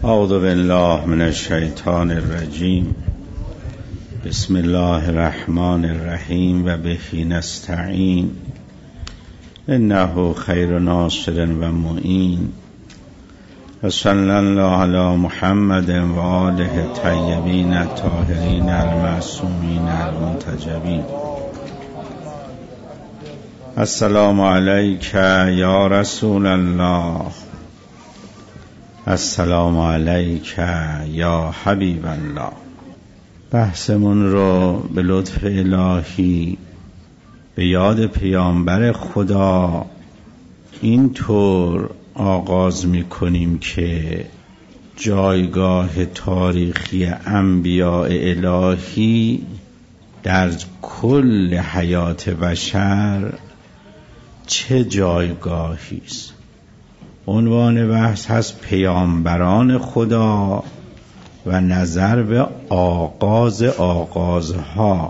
اعوذ بالله من الشیطان الرجیم. بسم الله الرحمن الرحیم و به نستعین انه خیر ناصر و معین و صلی الله علی محمد و آله الطیبین الطاهرین المعصومین المنتجبین. السلام علیک یا رسول الله، السلام علیک یا حبیب الله. بحثمون رو به لطف الهی به یاد پیامبر خدا اینطور آغاز می‌کنیم که جایگاه تاریخی انبیاء الهی در کل حیات بشر چه جایگاهی است. عنوان بحث هست پیامبران خدا و نظر به آغازها.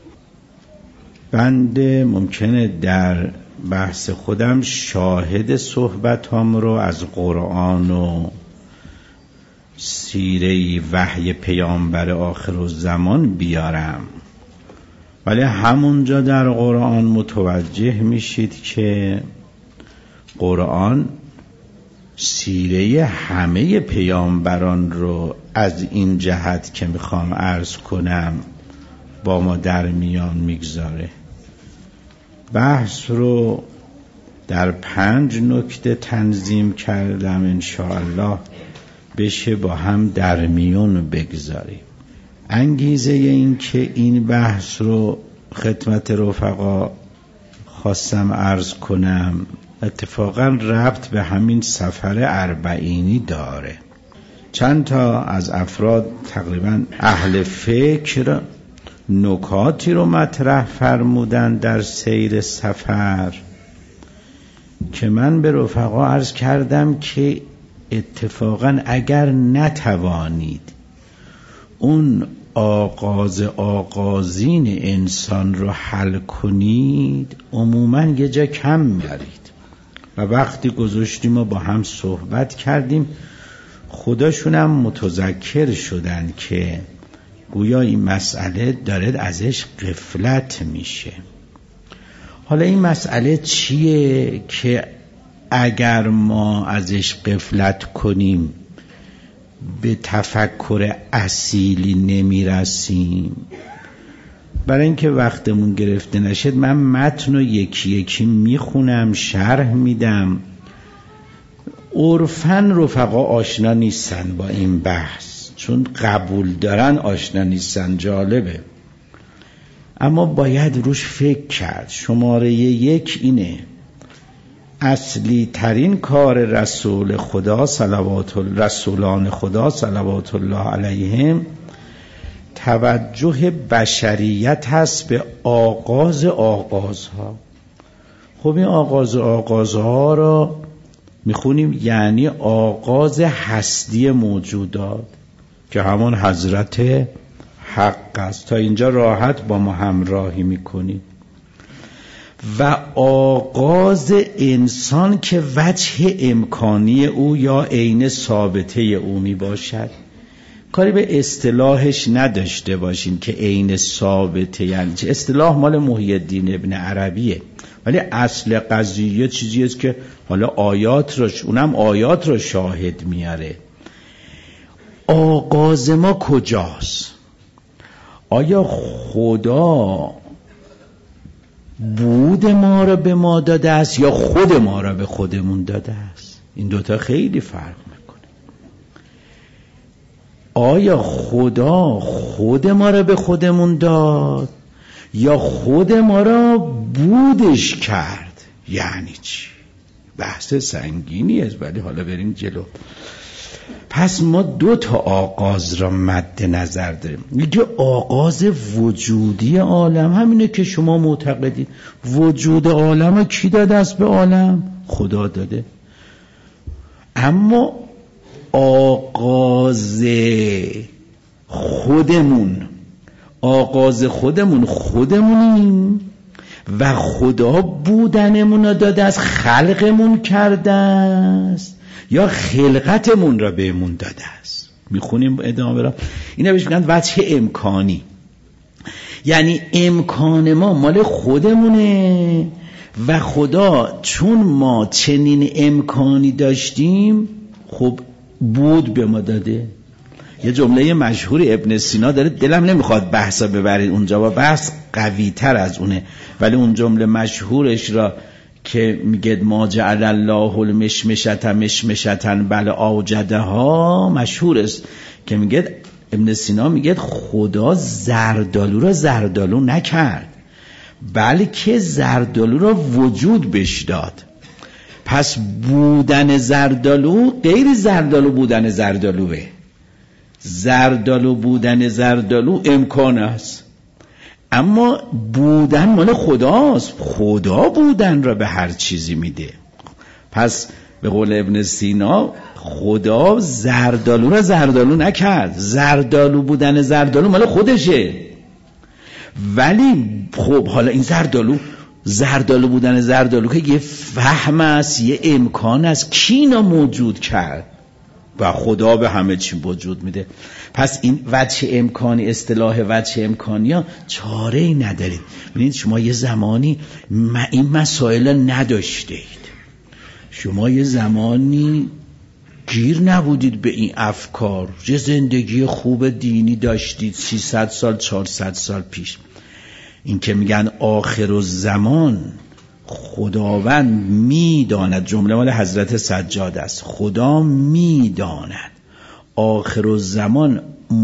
بنده ممکنه در بحث خودم شاهد صحبتام رو از قرآن و سیره وحی پیامبر آخرالزمان بیارم، ولی همونجا در قرآن متوجه میشید که قرآن سیره همه پیامبران رو از این جهت که میخوام عرض کنم با ما در میان میگذاره. بحث رو در 5 نکته تنظیم کردم، انشاءالله بشه با هم در میان بگذاریم. انگیزه این که این بحث رو خدمت رفقا خواستم عرض کنم اتفاقا ربط به همین سفر اربعینی داره. چند تا از افراد تقریبا اهل فکر نکاتی رو مطرح فرمودن در سیر سفر که من به رفقا عرض کردم که اتفاقا اگر نتوانید اون آغازین انسان رو حل کنید عموما یه جا کم میارید. و وقتی گذاشتیم و با هم صحبت کردیم خودشونم متذکر شدن که گویا این مسئله داره ازش غفلت میشه. حالا این مسئله چیه که اگر ما ازش غفلت کنیم به تفکر اصیلی نمیرسیم؟ برای اینکه وقتمون گرفته نشد من متن رو یکی یکی میخونم، شرح میدم. عرفاً رفقا آشنا نیستن با این بحث، چون قبول دارن آشنا نیستن. جالبه، اما باید روش فکر کرد. شماره 1 اینه: اصلی ترین کار رسولان خدا صلوات الله علیهم توجه بشریت هست به آغازها. خب این آغازها را میخونیم یعنی آغاز هستی موجودات که همون حضرت حق است. تا اینجا راحت با ما همراهی میکنیم. و آغاز انسان که وجه امکانی او یا عین ثابته او می باشد. کاری به اصطلاحش نداشته باشین که عین ثابته یعنی چه. اصطلاح مال محی الدین ابن عربیه، ولی اصل قضیه چیزی است که حالا آیات رو شاهد میاره. آغاز ما کجاست؟ آیا خدا بود ما را به ما داده است یا خود ما را به خودمون داده است؟ این دوتا خیلی فرق میکنه. آیا خدا خود ما را به خودمون داد یا خود ما را بودش کرد؟ یعنی چی؟ بحث سنگینی است، ولی حالا بریم جلو. پس ما 2 تا آغاز را مد نظر داریم. یکی آغاز وجودی عالم، همینه که شما معتقدید. وجود عالم کی داده است به عالم؟ خدا داده. اما آغاز خودمونیم و خدا بودنمون رو داده است، خلقمون کرده است، یا خلقتمون را بهمون داده است. میخونیم ادامه برم. اینا بهش میگن وجه امکانی، یعنی امکان ما مال خودمونه و خدا چون ما چنین امکانی داشتیم خب بود به ما داده. یه جمله مشهور ابن سینا داره، دلم نمیخواد بحثا ببرید اونجا و بحث قوی تر از اونه، ولی اون جمله مشهورش را که میگه ما جعل الله المشمشة مشمشة بل اوجدها مشهور است، که میگه ابن سینا میگه خدا زردالو را زردالو نکرد بلکه زردالو را وجود بهش داد. پس بودن زردالو غیر زردالو بودن زردالوه. زردالو بودن زردالو امکان است، اما بودن مال خداست. خدا بودن را به هر چیزی میده. پس به قول ابن سینا خدا زردالو را زردالو نکرد، زردالو بودن زردالو مال خودشه. ولی خب حالا این زردالو بودن زردالو که یه فهم است، یه امکان است، کی اینا موجود کرد؟ و خدا به همه چی وجود میده. پس این وجه امکانی، اصطلاح وجه امکانی ها چاره ای ندارید. ببینید شما یه زمانی این مسائل نداشتید، شما یه زمانی گیر نبودید به این افکار، یه زندگی خوب دینی داشتید 300 سال 400 سال پیش. این که میگن آخر الزمان خداوند میداند، جمله مال حضرت سجاد است، خدا میداند آخر الزمان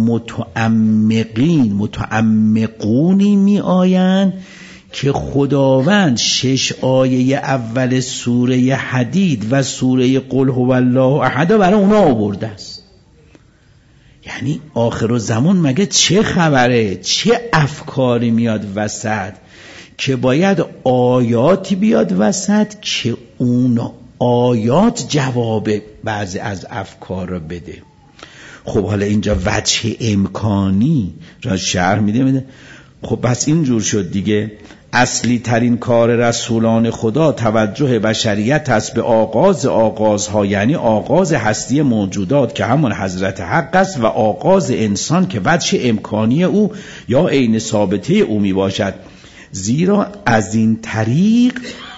متعمقونی می آیند که خداوند 6 آیه اول سوره حدید و سوره قل هو الله احد برای اونا آورده است. یعنی آخر الزمان مگه چه خبره؟ چه افکاری میاد وسط که باید آیاتی بیاد وسط که اون آیات جواب بعضی از افکار رو بده. خب حالا اینجا وجه امکانی را شرح میده. خب بس اینجور شد دیگه. اصلی ترین کار رسولان خدا توجه بشریت است به آغازها، یعنی آغاز هستی موجودات که همون حضرت حق است و آغاز انسان که وجه امکانی او یا عین ثابته او می باشد. زیرا از این طریق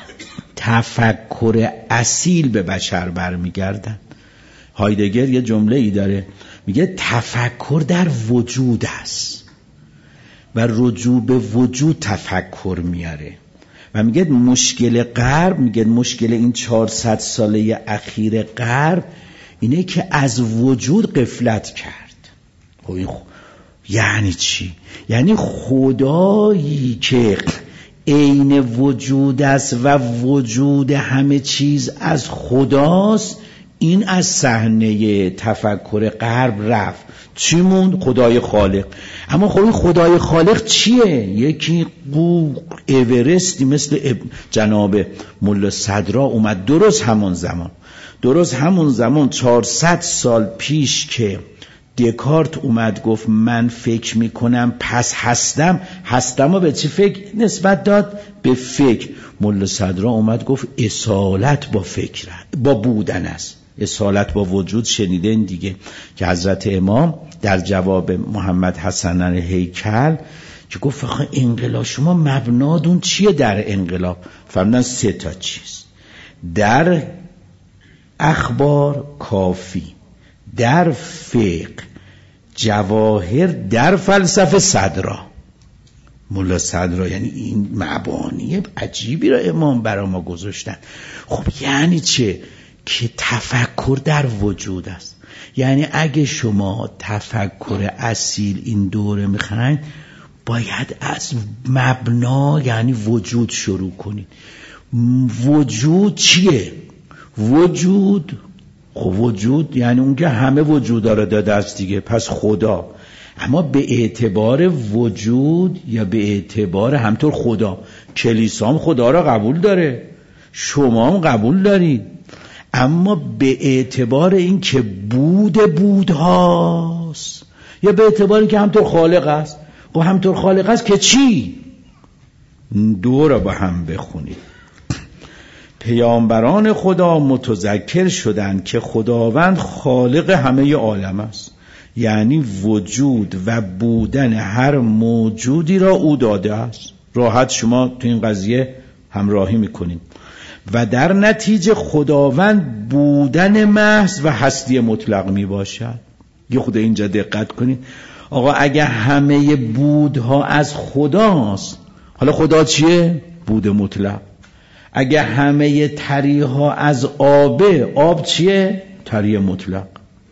تفکر اصیل به بشر برمیگردن. هایدگر یه جمله ای داره، میگه تفکر در وجود است و رجوع به وجود تفکر میاره. و میگه مشکل غرب، میگه مشکل این 400 ساله اخیر غرب اینه که از وجود غفلت کرد. خب این یعنی چی؟ یعنی خدایی که عین وجود است و وجود همه چیز از خداست، این از صحنه تفکر غرب رفت. چی موند؟ خدای خالق. اما خب خدای خالق چیه؟ یکی اورستی مثل جناب ملا صدرا اومد درست همون زمان 400 سال پیش که دکارت اومد گفت من فکر میکنم پس هستم و به چی فکر نسبت داد؟ به فکر. ملا صدرا اومد گفت اصالت با فکر با بودن است، اصالت با وجود. شنیدین دیگه که حضرت امام در جواب محمد حسن الهیکل که گفت آخه انقلاب شما مبنادون چیه در انقلاب؟ فرمودن 3 تا چیز: در اخبار کافی، در فقه جواهر، در فلسفه صدرا. ملا صدرا یعنی این مبانی عجیبی را امام برای ما گذاشتن. خب یعنی چه؟ که تفکر در وجود است. یعنی اگه شما تفکر اصیل این دوره میخواین باید از مبنا یعنی وجود شروع کنید. وجود چیه؟ وجود یعنی اون که همه وجودا رو داده است دیگه، پس خدا. اما به اعتبار وجود یا به اعتبار همطور خدا، کلیسام خدا را قبول داره، شما هم قبول دارید، اما به اعتبار این که بودهاست یا به اعتبار این که همطور خالق است. و همطور خالق است که چی؟ دو را با هم بخونید. پیامبران خدا متذکر شدند که خداوند خالق همه عالم است، یعنی وجود و بودن هر موجودی را او داده است. راحت شما تو این قضیه همراهی میکنین. و در نتیجه خداوند بودن محض و هستی مطلق می باشد. یه خود اینجا دقت کنید. آقا اگه همه بودها از خداست، حالا خدا چیه؟ بود مطلق. اگه همه تریها از آبه، آب چیه؟ تری مطلق.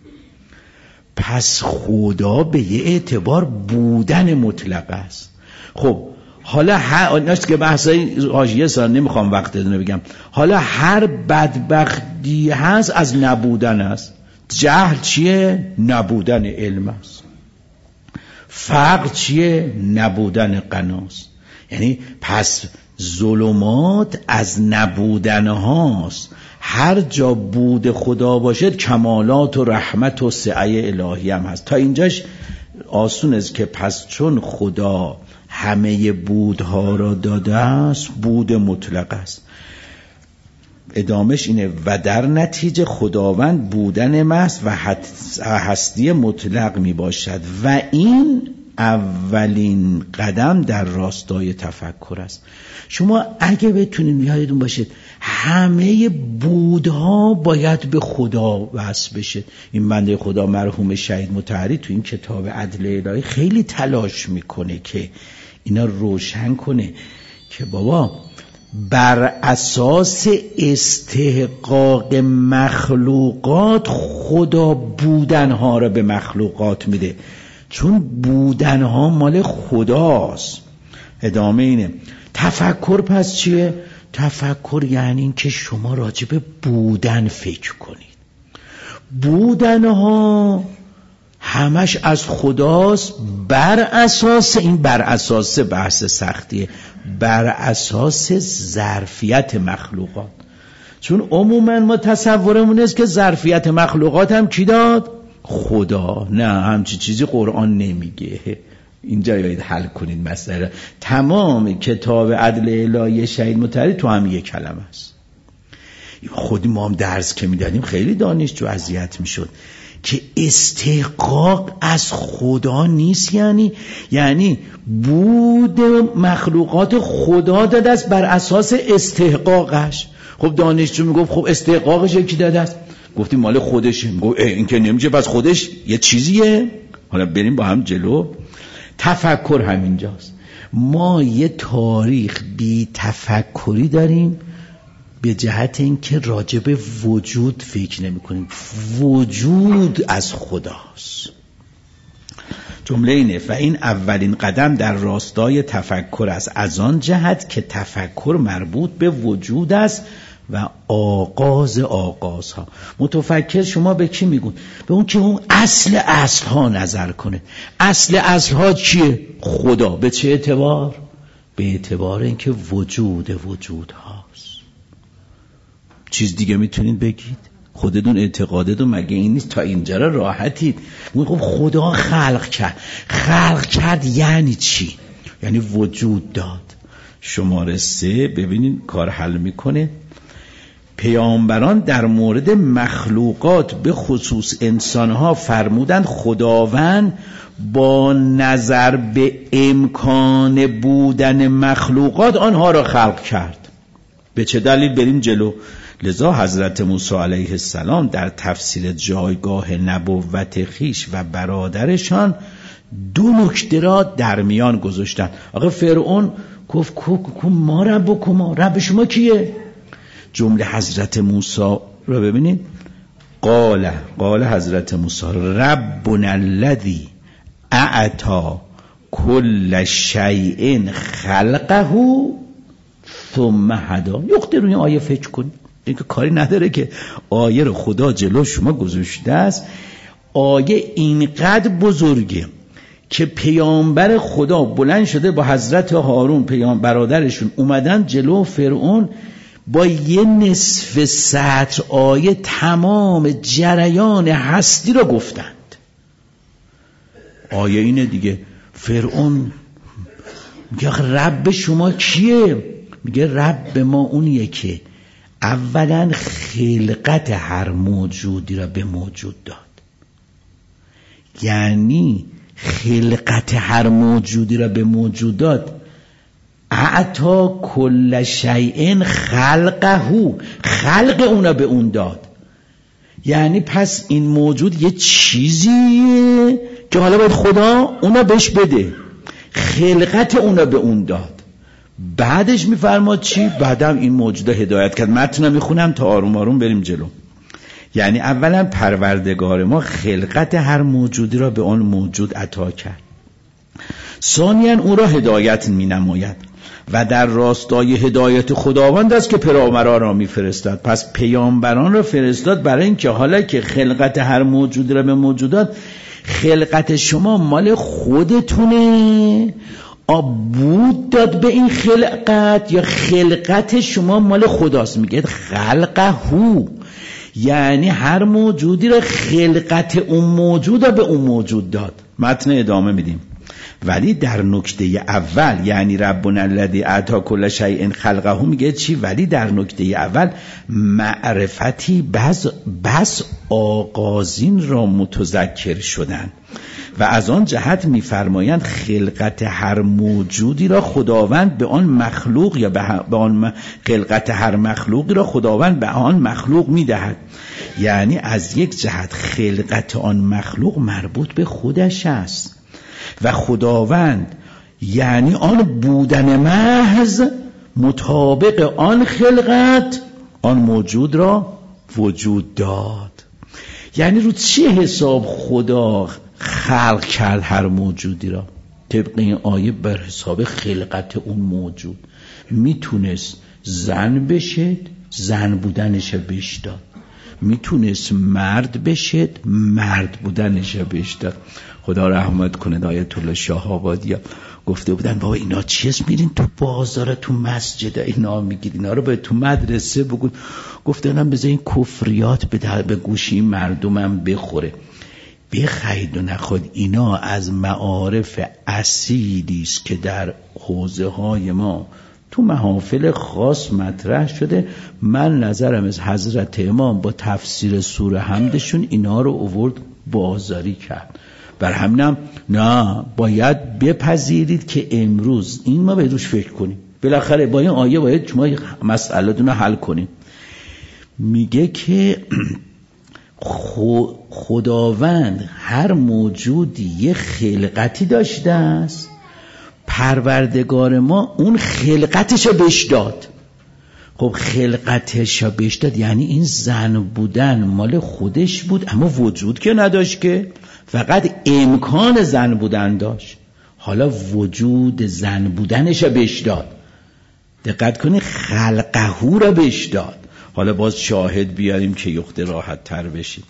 پس خدا به یه اعتبار بودن مطلق است. خب حالا نشت که بحثای حاشیه سال نمیخوام وقت دونه بگم. حالا هر بدبختی هست از نبودن است. جهل چیه؟ نبودن علم است. فقر چیه؟ نبودن غناست. یعنی پس ظلمات از نبودن هاست. هر جا بود خدا باشد کمالات و رحمت و سعی الهی هم هست. تا اینجاش آسون است که پس چون خدا همه بودها را داده است، بود مطلق است. ادامش اینه و در نتیجه خداوند بودن محض و هستی مطلق می باشد و این اولین قدم در راستای تفکر است. شما اگه بتونید یادتون باشه همه بودها باید به خدا وصل بشه. این بنده خدا مرحوم شهید مطهری تو این کتاب عدل الهی خیلی تلاش میکنه که اینا روشن کنه که بابا بر اساس استحقاق مخلوقات خدا بودنها را به مخلوقات میده، چون بودنها مال خداست. ادامه اینه تفکر پس چیه؟ تفکر یعنی این که شما راجع به بودن فکر کنید. بودنها همش از خداست بر اساس این، بر اساس بحث سختیه، بر اساس ظرفیت مخلوقات. چون عموما ما تصورمون است که ظرفیت مخلوقات هم کی داد؟ خدا. نه، همچی چیزی قرآن نمیگه. اینجا باید حل کنید مسئله. تمام کتاب عدل الهی شهید مطهری تو هم یک کلمه است. خودی ما هم درس که میدادیم خیلی دانشجو اذیت میشد که استحقاق از خدا نیست. یعنی بود مخلوقات خدا داده است بر اساس استحقاقش. خب دانشجو میگفت خب استحقاقش یکی داده است، گفتیم مال خودشه. میگفت این که نمیشه، پس خودش یه چیزیه. حالا بریم با هم جلو. تفکر همینجاست. ما یه تاریخ بی تفکری داریم به جهت اینکه راجع به وجود فکر نمی کنیم. وجود از خداست. جمله اینه و این اولین قدم در راستای تفکر است، از آن جهت که تفکر مربوط به وجود است و آغازها. متفکر شما به کی میگون؟ به اون که اون اصل ها نظر کنه. اصل ها چیه؟ خدا. به چه اعتبار؟ به اعتبار اینکه وجود هاست. چیز دیگه میتونید بگید؟ خودتون اعتقادتون مگه این نیست؟ تا اینجا راحتید. خب خدا خلق کرد یعنی چی؟ یعنی وجود داد. شماره 3 ببینید کار حل میکنه. پیامبران در مورد مخلوقات به خصوص انسانها فرمودند خداوند با نظر به امکان بودن مخلوقات آنها را خلق کرد. به چه دلیل؟ بریم جلو. لذا حضرت موسی علیه السلام در تفسیر جایگاه نبوت خیش و برادرشان 2 نکته را در میان گذاشتند. آقا فرعون گفت ما ربکما، رب شما کیه؟ جمله حضرت موسی رو ببینید. قال حضرت موسی ربنا الذی اعطی کل شیء خلقه ثم هدی. یخته روی آیه فکر کن. این که کاری نداره که آیه رو خدا جلو شما گذاشته است. آیه اینقدر بزرگه که پیامبر خدا بلند شده با حضرت هارون برادرشون اومدن جلو فرعون، با یه نصف سطر آیه تمام جریان هستی رو گفتند. آیه اینه دیگه. فرعون میگه رب شما کیه؟ میگه رب ما اونیه که اولا خلقت هر موجودی را به موجود داد. یعنی خلقت هر موجودی را به موجود داد. اعطا کل شیء خلقه، خلق اونا به اون داد. یعنی پس این موجود یه چیزیه که حالا باید خدا اونا بهش بده، خلقت اونا به اون داد. بعدش میفرماد چی؟ بعدم این موجود هدایت کرد. متن میخونم تا آروم آروم بریم جلو. یعنی اولا پروردگار ما خلقت هر موجودی را به آن موجود عطا کرد. ثانیاً او را هدایت می نماید و در راستای هدایت خداوند است که پیامبران را می فرستد. پس پیامبران را فرستاد برای اینکه حالا که خلقت هر موجودی را به موجودات، خلقت شما مال خودتونه، بود داد به این خلقت، یا خلقت شما مال خداست؟ میگه خلقه، یعنی هر موجودی را خلقت اون موجود را به اون موجود داد. متن ادامه میدیم. ولی در نکته اول، یعنی ربنا الذی اعطی کل شیء خلقه، میگه چی؟ ولی در نکته اول معرفتی بس آغازین را متذکر شدن و از آن جهت میفرمایند خلقت هر موجودی را خداوند به آن مخلوق، یا به آن خلقت هر مخلوقی را خداوند به آن مخلوق میدهد. یعنی از یک جهت خلقت آن مخلوق مربوط به خودش است و خداوند یعنی آن بودن محض مطابق آن خلقت آن موجود را وجود داد. یعنی رو چه حساب خدا خلق کرد هر موجودی را؟ طبق این آیه بر حساب خلقت اون موجود. میتونست زن بشد، زن بودنش بهش داد. میتونست مرد بشد، مرد بودنش بهش داد. خدا رحمت کنه آیت الله شاه آبادی گفته بودن بابا اینا چیز میرین تو بازار، تو مسجد اینا میگید، اینا رو به تو مدرسه بگو. گفتنم بذار این کفریات به گوشی مردمم بخوره. بخید و نخود، اینا از معارف اصیلی است که در حوزه های ما تو محافل خاص مطرح شده. من نظرم از حضرت امام با تفسیر سوره حمدشون اینا رو آورد بازاری کرد. بر همینم نه، باید بپذیرید که امروز این ما به روش فکر کنیم. بالاخره با این آیه باید شما مسئله دونه حل کنیم. میگه که خداوند هر موجودی یه خلقتی داشته است، پروردگار ما اون خلقتشو بهش داد. خب خلقتشو بهش داد یعنی این زن بودن مال خودش بود، اما وجود که نداشت، که فقط امکان زن بودن داشت. حالا وجود زن بودنشو بهش داد. دقت کنید، خلقهو رو بهش داد. حالا باز شاهد بیاریم که یخته راحت تر بشیم.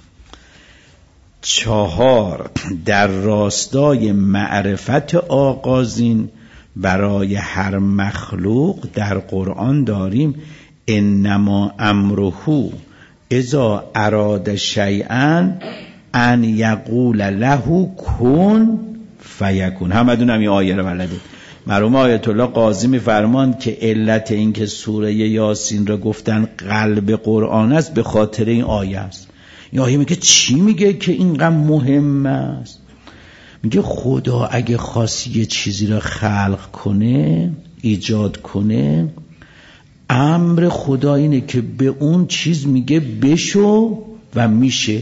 4 در راستای معرفت آغازین برای هر مخلوق در قرآن داریم انما امره اذا اراد شیئا ان یقول له کن فیکون. همدون هم این آیه رو بلدید. مرحوم آیت الله قاضی می‌فرماند که علت این که سوره یاسین را گفتن قلب قرآن است به خاطر این آیه است. این آیه میگه چی؟ میگه که اینقدر مهم است. میگه خدا اگه خواست یه چیزی را خلق کنه، ایجاد کنه، امر خدا اینه که به اون چیز میگه بشو و میشه.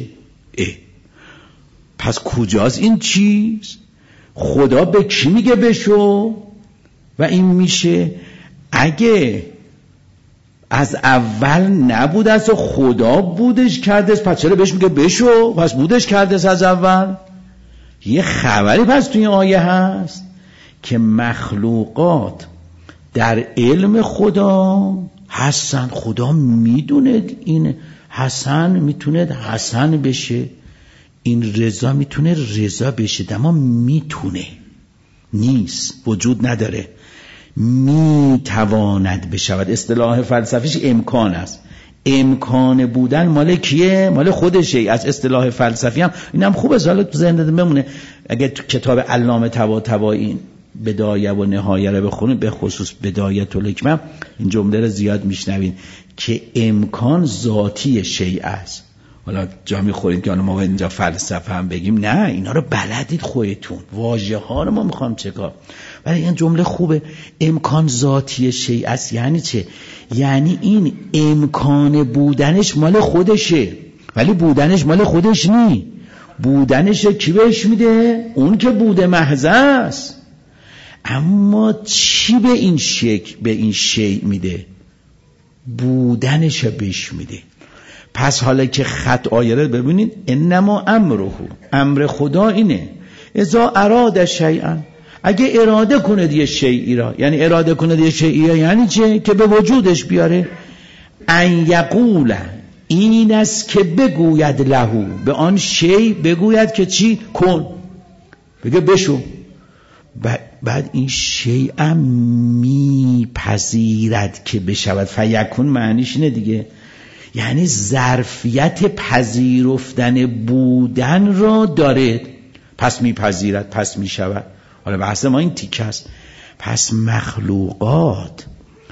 پس کجاست این چیز؟ خدا به کی میگه بشو و این میشه؟ اگه از اول نبود، از خدا بودش کرده، پس چرا بهش میگه بشو؟ پس بودش کرده از اول. یه خبری پس توی آیه هست که مخلوقات در علم خدا هستن. خدا میدونه این حسن میتونه حسن بشه، این رضا میتونه رضا بشه، اما میتونه نیست، وجود نداره، میتواند بشود. اصطلاح فلسفیش امکان است. امکان بودن مال کیه؟ مال خودشه. از اصطلاح فلسفی هم اینم خوبه حالا تو ذهنت بمونه. اگه تو کتاب علامه طباطبایی این بدایه و نهایه رو بخونید، به خصوص بدایه الحکمه، این جمله رو زیاد میشنوین که امکان ذاتی شیء است. حالا جا میخورید که حالا ما اینجا فلسفه هم بگیم، نه اینا رو بلدید خودتون، واژه ها رو ما میخوام چکار. ولی این جمله خوبه، امکان ذاتی شیء است. یعنی چه؟ یعنی این امکان بودنش مال خودشه ولی بودنش مال خودش نی. بودنش کی بهش میده؟ اون که بوده محض است. اما چی به این شکل به این شیء میده؟ بودنش بهش میده. پس حالا که خط آیه رو ببینید، انما امره، امر خدا اینه اذا اراد شیئا، اگه اراده کنه یه شیئی را، یعنی اراده کنه یه شیئی را یعنی چه؟ که به وجودش بیاره. ان یقول، این است که بگوید لهو، به آن شیء بگوید که چی؟ کن، بگه بشو. بعد این شیء میپذیرد که بشود. فیکون معنیش اینه دیگه، یعنی ظرفیت پذیرفتن بودن را داره، پس میپذیرد، پس میشود. حالا بحث ما این تیکه است. پس مخلوقات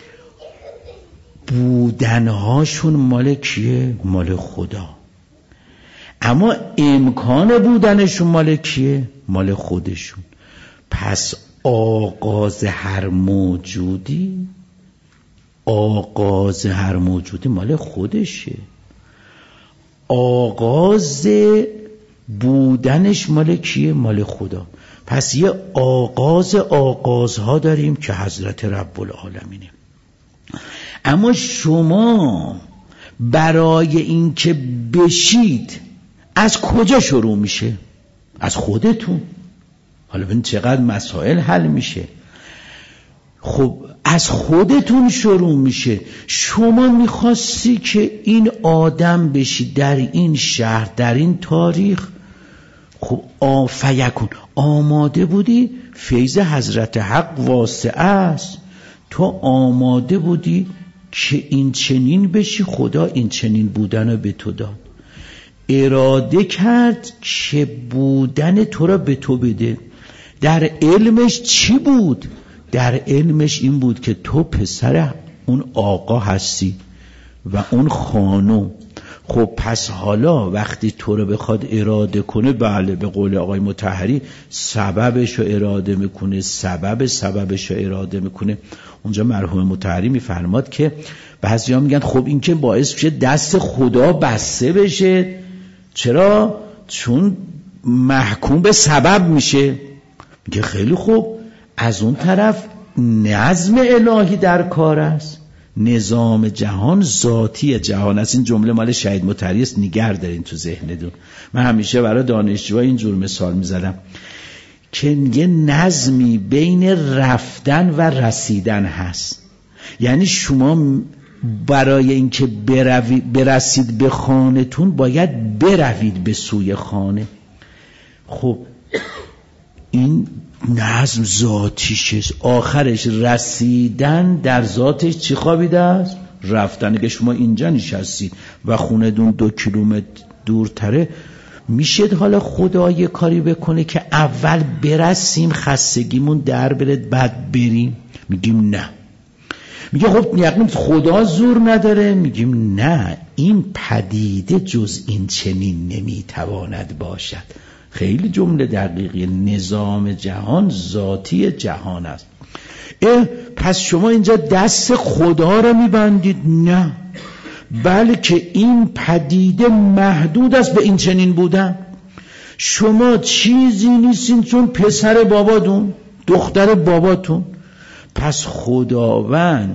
بودنهاشون مال کیه؟ مال خدا. اما امکان بودنشون مال کیه؟ مال خودشون. پس آغاز هر موجودی مال خودشه. آغاز بودنش مال کیه؟ مال خدا. پس یه آغازها داریم که حضرت رب العالمینه. اما شما برای این که بشید از کجا شروع میشه؟ از خودتون. حالا ببین چقدر مسائل حل میشه. خب از خودتون شروع میشه. شما میخواستی که این آدم بشی در این شهر، در این تاریخ، خب فیکون، آماده بودی، فیض حضرت حق واسعه است، تو آماده بودی که این چنین بشی، خدا این چنین بودن رو به تو داد. اراده کرد که بودن تو را به تو بده. در علمش چی بود؟ در علمش این بود که تو پسر اون آقا هستی و اون خانم. خب پس حالا وقتی تو رو بخواد اراده کنه، بله به قول آقای مطهری سببش رو اراده میکنه، سببش رو اراده میکنه. اونجا مرحوم مطهری میفرماد که بعضیا میگن خب این که باعث میشه دست خدا بسته بشه. چرا؟ چون محکوم به سبب میشه. میگه خیلی خوب، از اون طرف نظم الهی در کار است، نظام جهان ذاتی جهان است. این جمله مال شهید مطهری است، نگر دارین تو ذهنتون. من همیشه برای دانشجوها اینجور مثال میزدم که یه نظمی بین رفتن و رسیدن هست. یعنی شما برای اینکه برسید به خانه‌تون باید بروید به سوی خانه. خب این نظم ذاتیش، آخرش رسیدن در ذاتش چی خوابیده است؟ رفتن. که شما اینجا نشستید و خونه دون 2 کیلومتر دورتره، میشه حالا خدا یه کاری بکنه که اول برسیم خستگیمون در برد بعد بریم؟ میگیم نه. میگه خب یقین خدا زور نداره؟ میگیم نه، این پدیده جز این چنین نمیتواند باشد. خیلی جمله دقیقی. نظام جهان ذاتی جهان است. پس شما اینجا دست خدا رو میبندید؟ نه، بلکه این پدیده محدود است به این چنین بودن. شما چیزی نیستین چون پسر باباتون، دختر باباتون. پس خداوند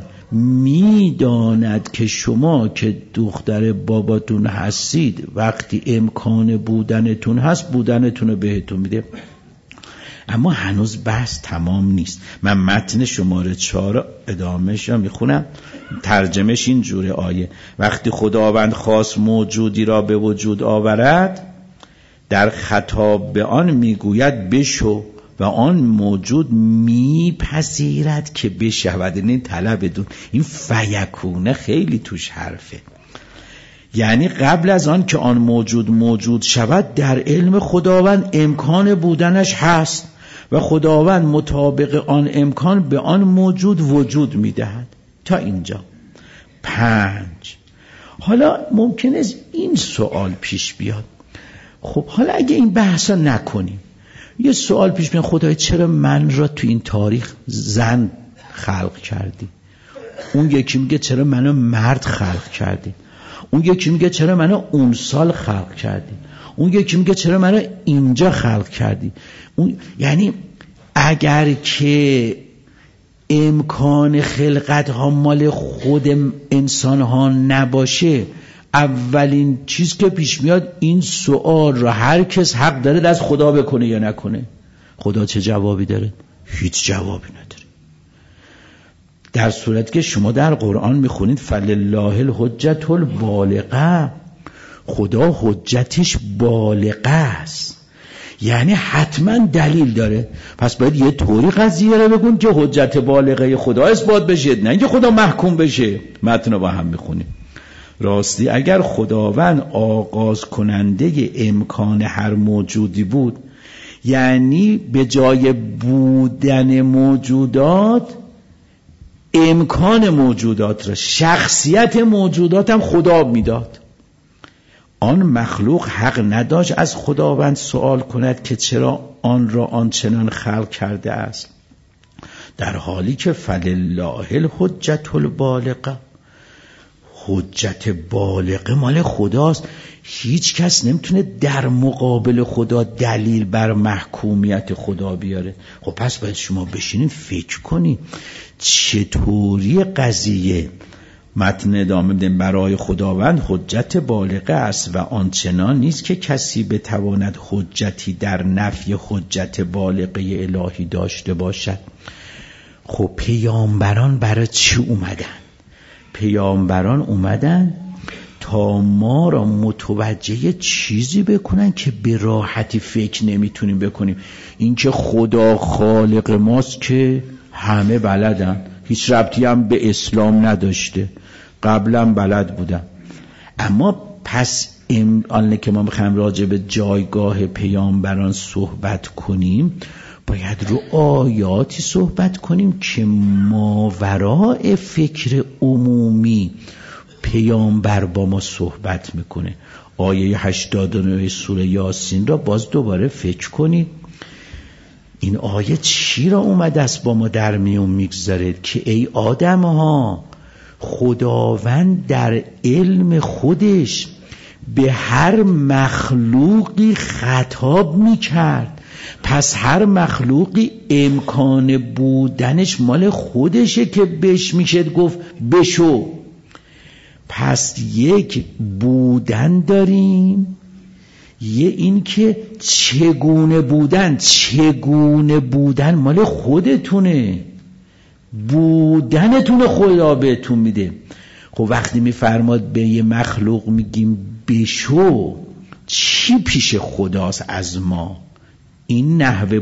میداند که شما که دختر باباتون هستید، وقتی امکان بودنتون هست بودنتون رو بهتون میده. اما هنوز بحث تمام نیست. من متن شماره 4 ادامهش رو میخونم. ترجمهش این جوره آیه: وقتی خداوند خواست موجودی را به وجود آورد، در خطاب به آن میگوید بشو و آن موجود میپذیرد که بشود. این طلب دون، این فیکونه خیلی توش حرفه. یعنی قبل از آن که آن موجود شود، در علم خداوند امکان بودنش هست و خداوند مطابق آن امکان به آن موجود وجود میدهد. تا اینجا. 5. حالا ممکنه این سوال پیش بیاد، خب حالا اگه این بحثا نکنیم، یه سوال پیش بیاد، خدای چرا من را تو این تاریخ زن خلق کردی؟ اون یکی میگه چرا منو مرد خلق کردی؟ اون یکی میگه چرا منو اون سال خلق کردی؟ اون یکی میگه چرا منو اینجا خلق کردی؟ یعنی اگر که امکان خلقت ها مال خود انسان ها نباشه، اولین چیز که پیش میاد این سوال را هر کس حق داره از خدا بکنه یا نکنه. خدا چه جوابی داره؟ هیچ جوابی نداره. در صورتی که شما در قرآن میخونید فلله الحجة البالغه، خدا حجتش بالغه است، یعنی حتما دلیل داره. پس باید یه طوری قضیه رو بگون که حجت بالغه خدا اثبات بشه، نه اینکه خدا محکوم بشه. متن رو با هم میخونیم. راستی اگر خداوند آغاز کننده امکان هر موجودی بود، یعنی به جای بودن موجودات امکان موجودات را، شخصیت موجودات هم خدا میداد. آن مخلوق حق نداشت از خداوند سوال کند که چرا آن را آنچنان خلق کرده است، در حالی که فلله الحجة البالغه، حجت بالغه مال خداست. هیچ کس نمیتونه در مقابل خدا دلیل بر محکومیت خدا بیاره. خب پس باید شما بشینید فکر کنید چطوری قضیه. متن ادامه بدیم. برای خداوند حجت بالغه است و آنچنان نیست که کسی بتواند حجتی در نفی حجت بالغه الهی داشته باشد. خب پیامبران برای چی اومدن؟ پیامبران اومدن تا ما را متوجه چیزی بکنن که به راحتی فکر نمیتونیم بکنیم. این که خدا خالق ماست که همه بلدن، هیچ ربطی هم به اسلام نداشته، قبلا بلد بودن. اما پس الان که ما میخوایم راجع به جایگاه پیامبران صحبت کنیم، باید رو آیاتی صحبت کنیم که ماوراء فکر عمومی پیامبر با ما صحبت میکنه. آیه 89 سوره یاسین را باز دوباره فکر کنید. این آیه چی را اومده است با ما در میون میگذارد که ای آدم ها، خداوند در علم خودش به هر مخلوقی خطاب میکرد. پس هر مخلوقی امکان بودنش مال خودشه که بهش میشه گفت بشو. پس یک بودن داریم، یه این که چگونه بودن مال خودتونه، بودنتون خدا بهتون میده. خب وقتی میفرماد به یه مخلوق میگیم بشو، چی پیش خداست از ما؟ این نحوه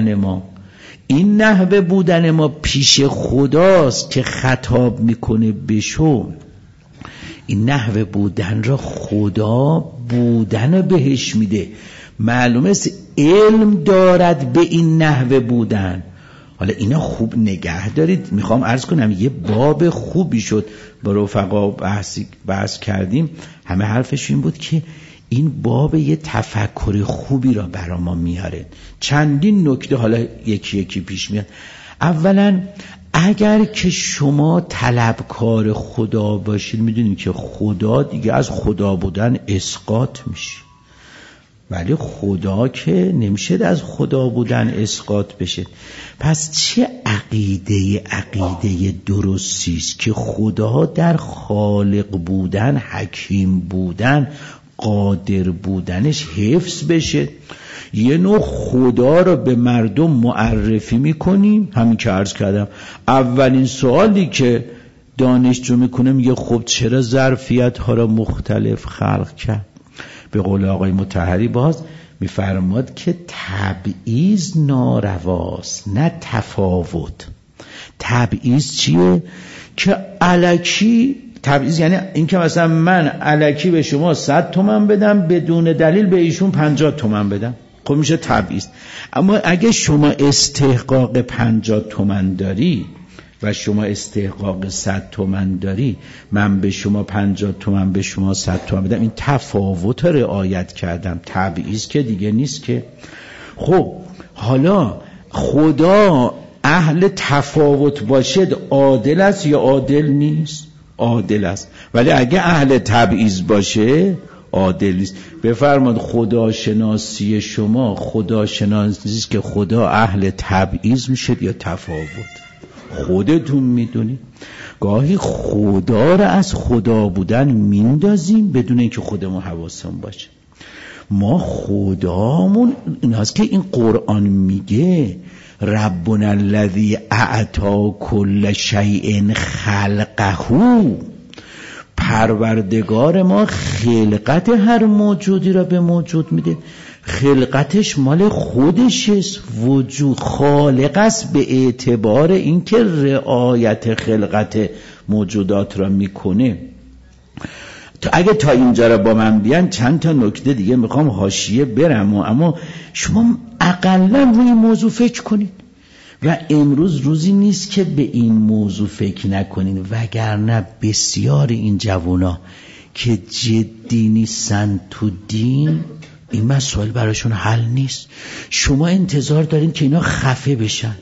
بودن ما پیش خداست که خطاب میکنه بشو. این نحوه بودن را خدا بودن بهش میده. معلومه است علم دارد به این نحوه بودن. حالا اینا خوب نگه دارید. میخوام عرض کنم یه باب خوبی شد با رفقا بحث کردیم، همه حرفش این بود که این باب یه تفکر خوبی را برای ما میاره. چندین نکته حالا یکی یکی پیش میاد. اولا اگر که شما طلبکار خدا باشید، میدونید که خدا دیگه از خدا بودن اسقاط میشه، ولی خدا که نمیشه از خدا بودن اسقاط بشه. پس چه عقیده درستی است که خدا در خالق بودن، حکیم بودن، قادر بودنش حفظ بشه. یه نوع خدا رو به مردم معرفی میکنیم. همین که عرض کردم، اولین سوالی که دانشجو میکنه میگه خب چرا ظرفیت ها رو مختلف خلق کرد؟ به قول آقای مطهری باز میفرماد که تبعیض نارواست، نه تفاوت. تبعیض چیه؟ که الکی تبعیض یعنی این که مثلا من الکی به شما 100 تومن بدم، بدون دلیل به ایشون 50 تومن بدم، خب میشه تبعیض. اما اگه شما استحقاق 50 تومن داری و شما استحقاق 100 تومن داری، من به شما 50 تومن به شما 100 تومن بدم، این تفاوت رعایت کردم، تبعیض که دیگه نیست که. خب حالا خدا اهل تفاوت باشد عادل است یا عادل نیست؟ عادل است. ولی اگه اهل تبعیض باشه عادل نیست. بفرماد خداشناسی شما خداشناسی است که خدا اهل تبعیض میشه یا تفاوت؟ خودتون میدونید. گاهی خدا رو از خدا بودن میندازیم بدون اینکه خودمون حواسمون باشه. ما خدامون ایناست که این قرآن میگه ربنا الذی اعطی کل شیء خلقه، پروردگار ما خلقت هر موجودی را به موجود میده. خلقتش مال خودشه، وجود خالق است به اعتبار اینکه رعایت خلقت موجودات را میکنه. اگه تا اینجا را با من بیان چند تا نکته دیگه میخوام حاشیه برم، اما شما اقلا روی این موضوع فکر کنید و امروز روزی نیست که به این موضوع فکر نکنید، وگرنه بسیار این جوانا که جدی نیستن تو دین این مسائل براشون حل نیست. شما انتظار دارین که اینا خفه بشن،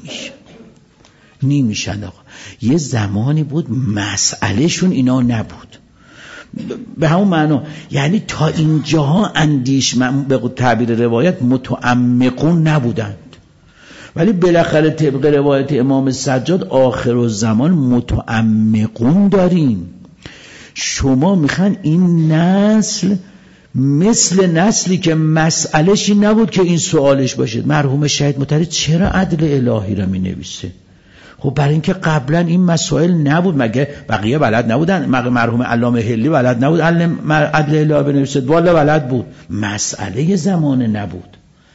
نمیشن آقا. یه زمانی بود مسئلهشون اینا نبود، به همون معنا یعنی تا اینجاها اندیشمند به تعبیر روایت متعمقون نبودند، ولی بالاخره طبق روایت امام سجاد آخر الزمان متعمقون داریم. شما میخوان این نسل مثل نسلی که مسئله‌شی نبود که این سوالش باشه. مرحوم شهید مطهری چرا عدل الهی را می نویسه؟ خب برای اینکه قبلا این مسائل نبود. مگه بقیه بلد نبودن؟ مرحوم علامه حلی بلد نبود عدل الهی بنویسه؟ والا بلد بود، مسئله زمانه نبود.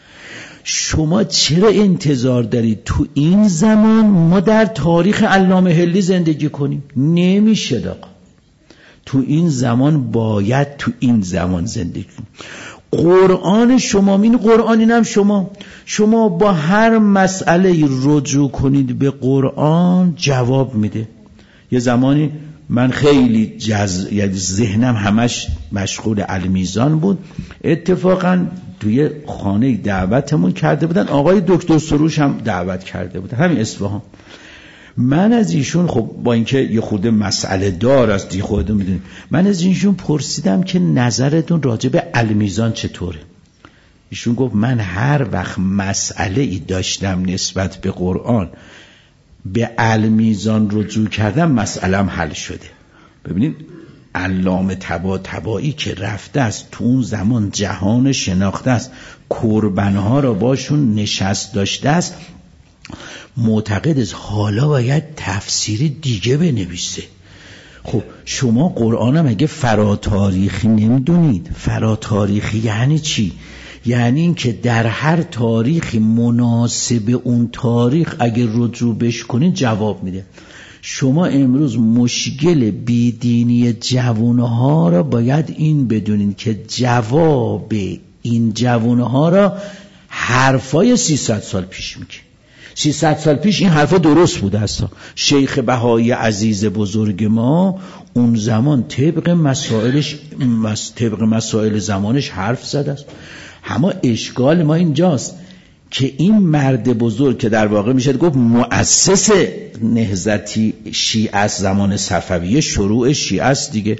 شما چرا انتظار دارید تو این زمان ما در تاریخ علامه حلی زندگی کنیم؟ نمیشه آقا. تو این زمان باید تو این زمان زندگی کنیم. قرآن شما، این قرآن اینم شما با هر مسئله رجوع کنید به قرآن جواب میده. یه زمانی من خیلی یعنی ذهنم همش مشغول المیزان بود، اتفاقا توی خانه دعوتمون کرده بودن، آقای دکتر سروش هم دعوت کرده بودن، همین اصفهان. من از ایشون، خب با اینکه یه خورده مسئله دار است دیگه خودتون میدونید، من از ایشون پرسیدم که نظرتون راجع به المیزان چطوره؟ ایشون گفت من هر وقت مسئله ای داشتم نسبت به قرآن به المیزان رجوع کردم مسئله‌ام حل شده. ببینید علامه طباطبایی که رفته است تو اون زمان جهان شناخته است، کربنها را باشون نشست داشته است، معتقد است حالا باید تفسیر دیگه بنویسه. خب شما قرآن هم اگه فراتاریخی نمیدونید، فراتاریخی یعنی چی؟ یعنی این که در هر تاریخی مناسب اون تاریخ اگه رجوع بش کنید جواب میده. شما امروز مشکل بیدینی جوانها را باید این بدونید که جواب این جوانها را حرفای 300 سال پیش میگه. 300 سال پیش این حرفا درست بوده است. شیخ بهایی عزیز بزرگ ما اون زمان طبق مسائل زمانش حرف زده است. اما اشکال ما اینجاست که این مرد بزرگ که در واقع میشه گفت مؤسس نهضتی شیعه است، زمان صفویه شروع شیعه است دیگه،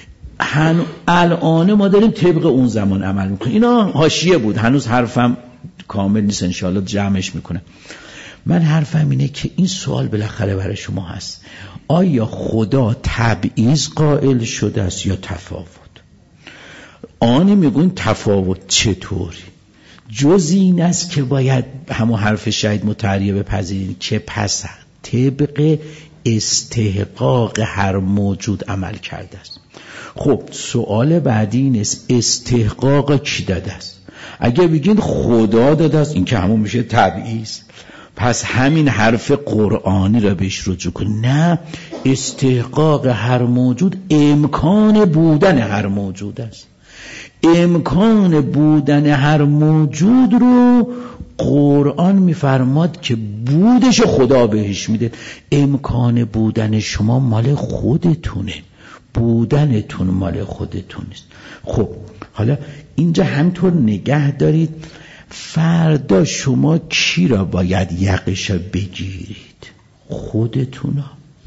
الان ما داریم طبق اون زمان عمل میکنیم. اینا حاشیه بود، هنوز حرفم کامل نیست، انشاءالله جمعش میکنم. من حرفم اینه که این سوال بالاخره برای شما هست، آیا خدا تبعیض قائل شده است یا تفاوت؟ آنی میگوین تفاوت چطوری؟ جز این است که باید همون حرف شهید مطهری بپذیرید که پس طبق استحقاق هر موجود عمل کرده است. خب سوال بعدی این است استحقاق کی داده است؟ اگه بگید خدا داده است، این که همون میشه تبعیض، پس همین حرف قرآنی را بهش رجوع کن. نه، استحقاق هر موجود امکان بودن هر موجود است. امکان بودن هر موجود رو قرآن میفرماد که بودش خدا بهش میده. امکان بودن شما مال خودتونه، بودنتون مال خودتون نیست. خب حالا اینجا همطور نگه دارید، فردا شما کی را باید یقش بگیرید؟ خودتون.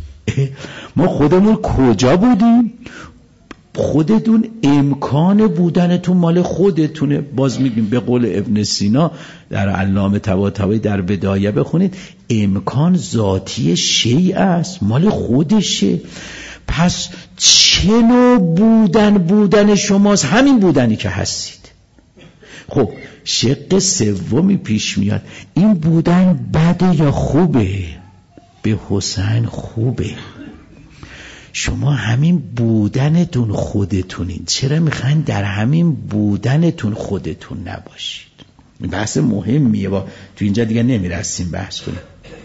ما خودمون کجا بودیم؟ خودتون امکان بودنتون مال خودتونه. باز میگیم به قول ابن سینا در علامه طباطبایی در بدایه بخونید، امکان ذاتی شیء است، مال خودشه. پس چه نوع بودن شماست؟ همین بودنی که هستید. خب شق سومی پیش میاد، این بودن بده یا خوبه؟ به حسین خوبه. شما همین بودنتون خودتونین، چرا میخواین در همین بودنتون خودتون نباشید؟ بحث مهمیه، تو اینجا دیگه نمیرسیم بحث کنیم.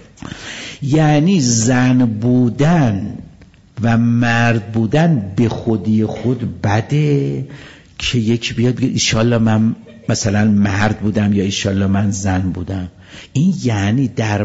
یعنی زن بودن و مرد بودن به خودی خود بده که یکی بیاد بگه ایشالله من مثلا مرد بودم یا ایشالله من زن بودم. این یعنی در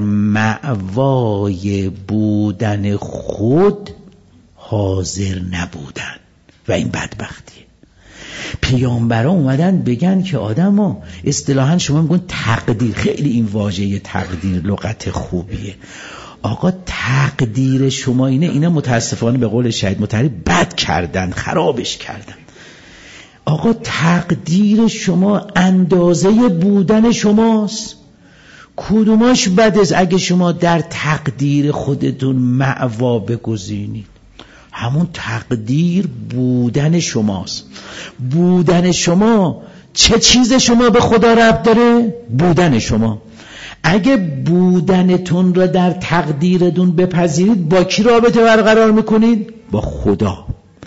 مأوای بودن خود حاضر نبودن و این بدبختیه. پیامبران اومدن بگن که آدما اصطلاحاً شما میگن تقدیر، خیلی این واژه تقدیر لغت خوبیه. آقا تقدیر شما اینا متاسفانه به قول شهید مطهری بد کردن، خرابش کردن. آقا تقدیر شما اندازه بودن شماست. کدوماش بده اگه شما در تقدیر خودتون مأوا بگزینید؟ همون تقدیر بودن شماست. بودن شما چه چیز شما به خدا ربط داره؟ بودن شما. اگه بودنتون را در تقدیرتون بپذیرید، با کی رابطه برقرار میکنید؟ با خدا.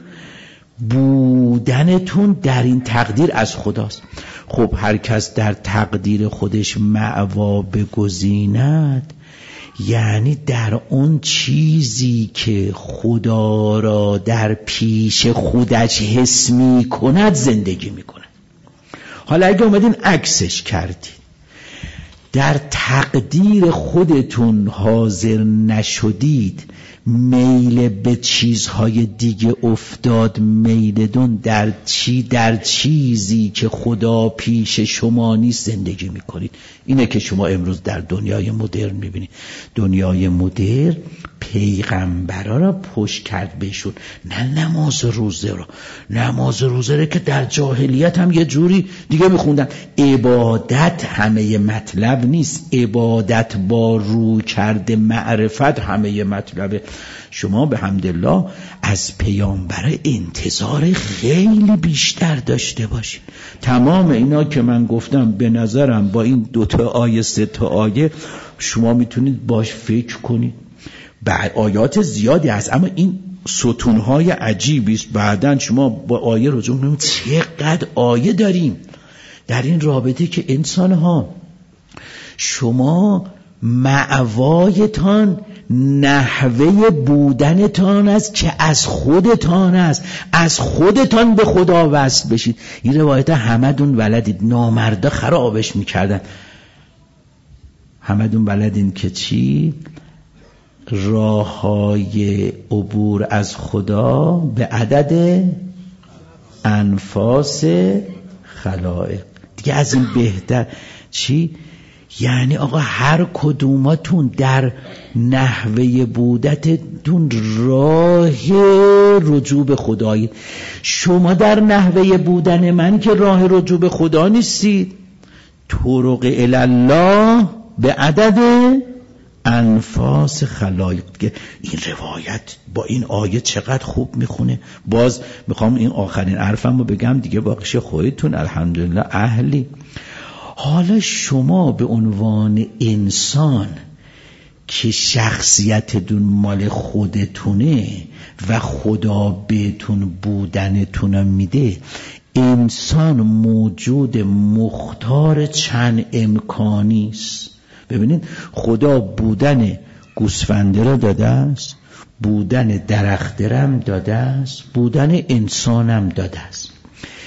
بودنتون در این تقدیر از خداست. خب هر کس در تقدیر خودش مأوا بگزیند، یعنی در اون چیزی که خدا را در پیش خودش حس می کند زندگی می کند. حالا اگه اومدین عکسش کردید، در تقدیر خودتون حاضر نشدید، میل به چیزهای دیگه افتاد، میلتون در چیزی که خدا پیش شما نیست زندگی میکنید. اینه که شما امروز در دنیای مدرن میبینید. دنیای مدرن پیغمبرا را پشت کرد بهشون، نه نماز روزه را که در جاهلیت هم یه جوری دیگه میخوندن. عبادت همه مطلب نیست، عبادت با رو کرده معرفت همه مطلبه. شما به حمدالله از پیامبر انتظار خیلی بیشتر داشته باشید. تمام اینا که من گفتم به نظرم با این 2 آیه 3 آیه شما میتونید باش فکر کنید. بعد آیات زیادی هست، اما این ستونهای عجیبی است. بعدن شما با آیه رجوع کنید چقدر آیه داریم در این رابطه که انسان‌ها، شما مأوایتان نحوه بودنتان است که از خودتان است. از خودتان به خدا وصل بشید. این روایت همدون ولدید، نامردا خرابش میکردن. همدون ولدین که چی؟ راههای عبور از خدا به عدد انفاس خلائق. دیگه از این بهتر چی؟ یعنی آقا هر کدوماتون در نحوه بودتتون راه رجوع به خدایید. شما در نحوه بودن من که راه رجوع به خدا نیستید. طرق الله به عدد انفاس خلایق. این روایت با این آیه چقدر خوب میخونه. باز میخوام این آخرین حرفم رو بگم دیگه، باقیش خودتون الحمدلله اهلی. حالا شما به عنوان انسان که شخصیتتون مال خودتونه و خدا بهتون بودنتون میده، انسان موجود مختار چند امکانی است. ببینید خدا بودن گوسفنده را داده است، بودن درخت هم داده است، بودن انسانم داده است.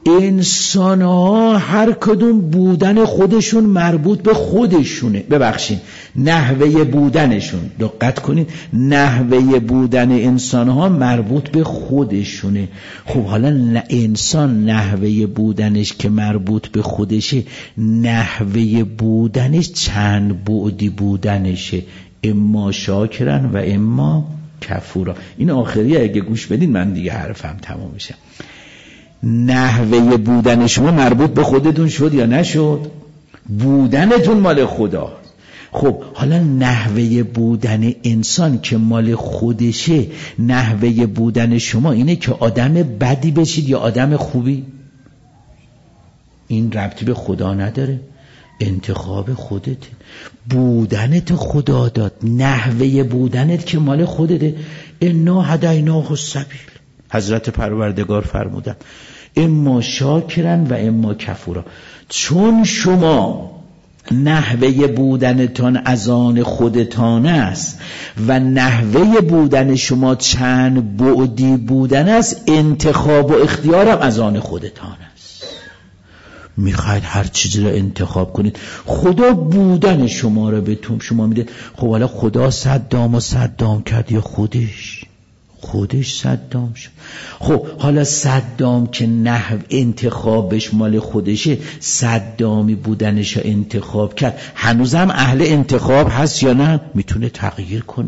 انسان ها هر کدوم بودن خودشون مربوط به خودشونه. ببخشید، نحوه بودنشون، دقت کنید، نحوه بودن انسان ها مربوط به خودشونه. خب حالا انسان نحوه بودنش که مربوط به خودشه، نحوه بودنش چند بعدی بودنشه، اما شاکرن و اما کفورا. این آخریه اگه گوش بدین من دیگه حرفم تمام میشه. نحوه بودن شما مربوط به خودتون شد یا نشد؟ بودنتون مال خدا. خب حالا نحوه بودن انسان که مال خودشه، نحوه بودن شما اینه که آدم بدی بشید یا آدم خوبی؟ این ربطی به خدا نداره، انتخاب خودته. بودنت خدا داد، نحوه بودنت که مال خودته. انا هدیناه السبیل، حضرت پروردگار فرمودن اما شاکرن و اما کفورا. چون شما نحوه بودنتان از آن خودتان است و نحوه بودن شما چند بعدی بودن است، انتخاب و اختیارم از آن خودتان است. میخواید هر چیزی رو انتخاب کنید، خدا بودن شما رو به شما میده. خب حالا خدا صدام و صدام کرد یا خودش صدام شد؟ خب حالا صدام که نحو انتخابش مال خودشه، صدامی بودنش رو انتخاب کرد، هنوزم اهل انتخاب هست یا نه؟ میتونه تغییر کنه.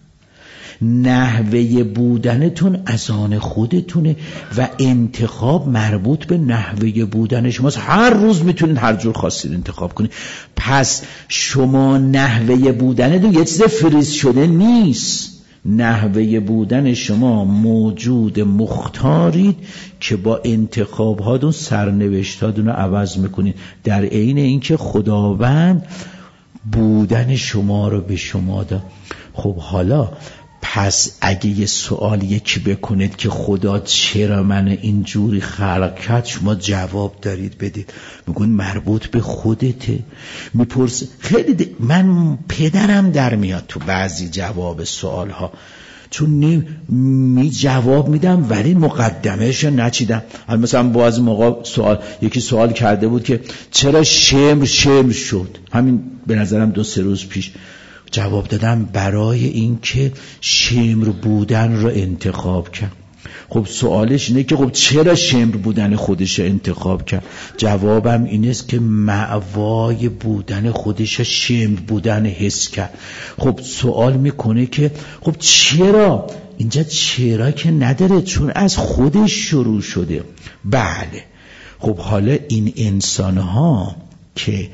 نحوه بودنتون از آن خودتونه و انتخاب مربوط به نحوه بودن شماست. هر روز میتونید هر جور خواستید انتخاب کنید. پس شما نحوه بودنتون یه چیز فریز شده نیست. نحوه بودن شما موجود مختارید که با انتخاباتون سرنوشتاتون رو عوض میکنید، در عین اینکه خداوند بودن شما رو به شما داد. خب حالا پس اگه یه سوال یکی بکنید که خدا چرا من اینجوری خلق کرد، شما جواب دارید بدید، میگون مربوط به خودته. میپرس خیلی من پدرم در میاد تو بعضی جواب سوال ها، چون می جواب میدم ولی مقدمهش نچیدم. مثلا باز موقع یکی سوال کرده بود که چرا شمر شد، همین به نظرم 2-3 روز پیش جواب دادم برای اینکه شمر بودن رو انتخاب کرد. خب سوالش اینه که خب چرا شمر بودن خودش رو انتخاب کرد؟ جوابم این است که مأوای بودن خودش رو شمر بودن حس کرد. خب سوال میکنه که خب چرا؟ اینجا چرا که نداره، چون از خودش شروع شده. بله. خب حالا این انسان ها که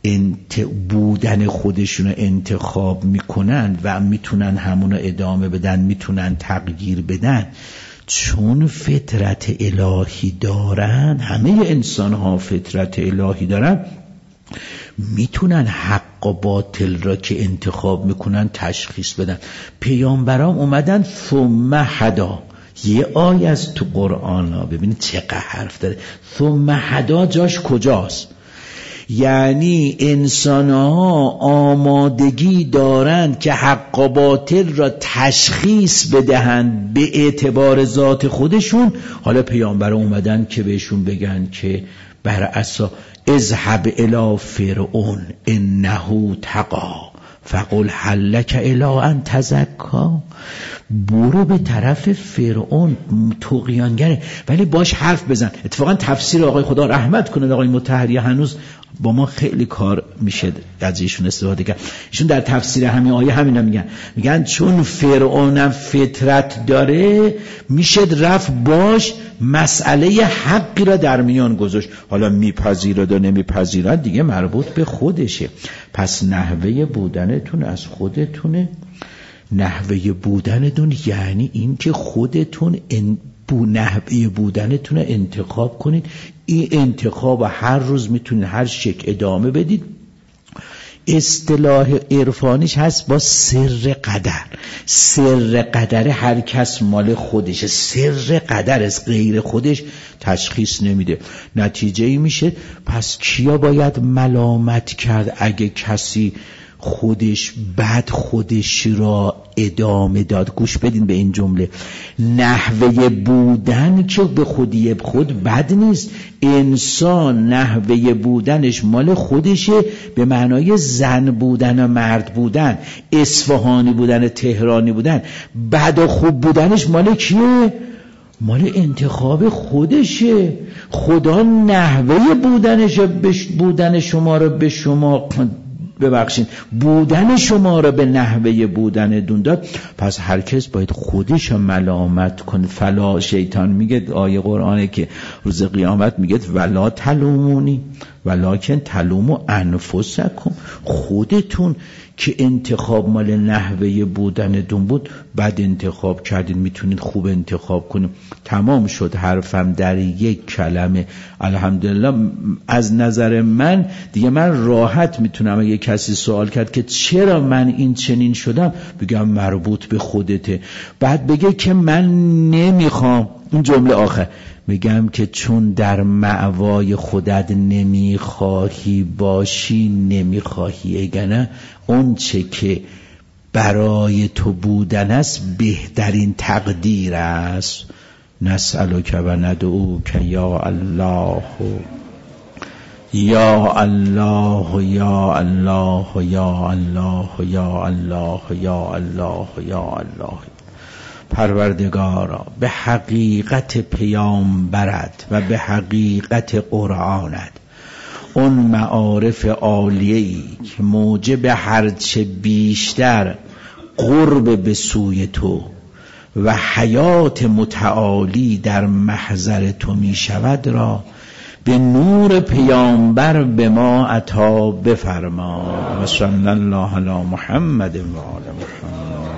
بودن خودشون رو انتخاب میکنن و میتونن همون رو ادامه بدن، میتونن تغییر بدن، چون فطرت الهی دارن، همه انسان ها فطرت الهی دارن، میتونن حق و باطل را که انتخاب میکنن تشخیص بدن. پیامبران اومدن ثم هدا، یه آیه از تو قرآن ها، ببینید چقدر حرف داره. ثم هدا جاش کجاست؟ یعنی انسان ها آمادگی دارند که حق و باطل را تشخیص بدهند به اعتبار ذات خودشون. حالا پیامبر اومدن که بهشون بگن که بر اساس اذهب الی فرعون انه طغی فقل هل لک الی ان تزکی، برو به طرف فرعون، طغیانگره، ولی باش حرف بزن. اتفاقا تفسیر آقای خدا رحمت کنه آقای مطهری هنوز با ما خیلی کار میشه از ایشون استفاده کرد. ایشون در تفسیر همین آیه همینا میگن چون فرعون فطرت داره میشه رفت باش مسئله حقی را در میان گذاشت. حالا میپذیرد و نمیپذیرد دیگه مربوط به خودشه. پس نحوه بودنتون از خودتونه. نحوه بودنتون یعنی این که خودتون نحوه بودنتون انتخاب کنید. این انتخاب هر روز میتونید هر شکل ادامه بدید. اصطلاح عرفانیش هست با سر قدر. سر قدر هر کس مال خودشه، سر قدر از غیر خودش تشخیص نمیده. نتیجه ای میشه پس کیا باید ملامت کرد اگه کسی خودش بعد خودش را ادامه داد. گوش بدین به این جمله. نحوه بودن که به خودی خود بد نیست. انسان نحوه بودنش مال خودشه، به معنای زن بودن و مرد بودن، اصفهانی بودن، تهرانی بودن. بد و خوب بودنش مال کیه؟ مال انتخاب خودشه. خدا نحوه بودن شما رو به شما ببخشید بودن شما رو به نحوه بودن دون داد. پس هر کس باید خودش رو ملامت کنه. فلا، شیطان میگه آیه قرآنه که روز قیامت میگه ولا تلومونی ولکن تلوموا انفسکم. خودتون که انتخاب مال نحوه بودن دون بود بد انتخاب کردین، میتونید خوب انتخاب کنید. تمام شد حرفم در یک کلمه. الحمدلله از نظر من دیگه من راحت میتونم، اگه کسی سوال کرد که چرا من این چنین شدم، بگم مربوط به خودته. بعد بگه که من نمیخوام، این جمله آخر بگم که چون در مأوای خودت نمیخواهی باشی نمیخواهی، اگه اون چه که برای تو بودن است بهترین تقدیر است. نسألک و ندعوک یا الله یا الله یا الله یا الله یا الله یا الله یا الله. پروردگارا به حقیقت پیامبرت و به حقیقت قرآنت، اون معارف عالیه‌ای که موجب هرچه بیشتر قرب به سوی تو و حیات متعالی در محضر تو می شود را به نور پیامبر به ما عطا بفرما. و صلی الله علی محمد و آل محمد.